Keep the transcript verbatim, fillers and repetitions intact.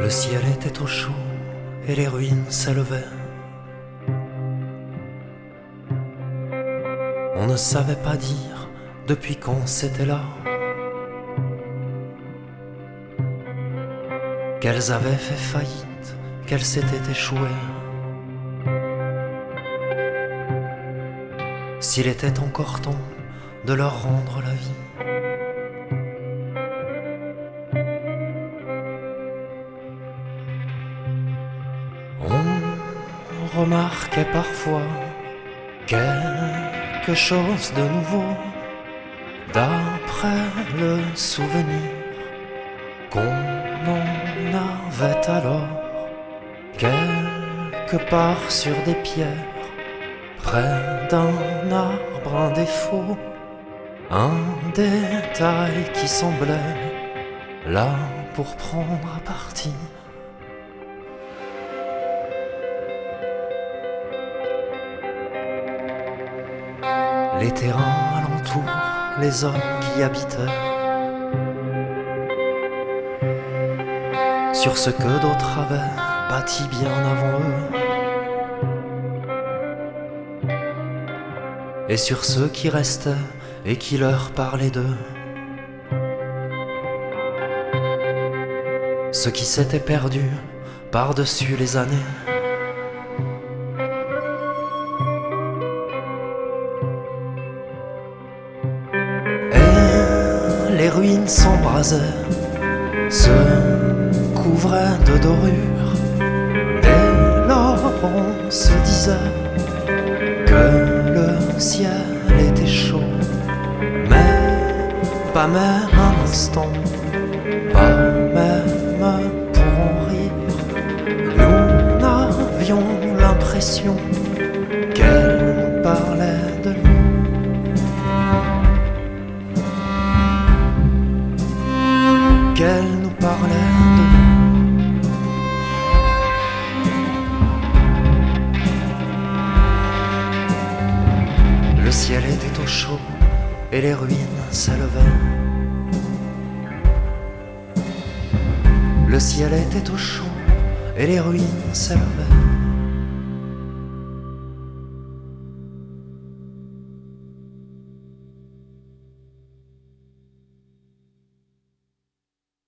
Le ciel était au chaud et les ruines s'élevaient. On ne savait pas dire depuis quand c'était là, qu'elles avaient fait faillite, qu'elles s'étaient échouées. S'il était encore temps de leur rendre la vie. On remarquait parfois quelque chose de nouveau d'après le souvenir qu'on en avait alors, quelque part sur des pierres, près d'un arbre, un défaut, un détail qui semblait là pour prendre à partie. Les terrains alentour, les hommes qui y habitaient, sur ce que d'autres avaient bâti bien avant eux, et sur ceux qui restaient et qui leur parlaient d'eux, ceux qui s'étaient perdus par-dessus les années. Les ruines s'embrasaient, se couvraient de dorures. Dès lors on se disait que le ciel était chaud, mais pas même un instant, pas même pour en rire. Nous n'avions l'impression qu'elle nous parlait de lui. Qu'elle nous parlait de nous. Le ciel était au chaud et les ruines s'élevaient. Le ciel était au chaud et les ruines s'élevaient.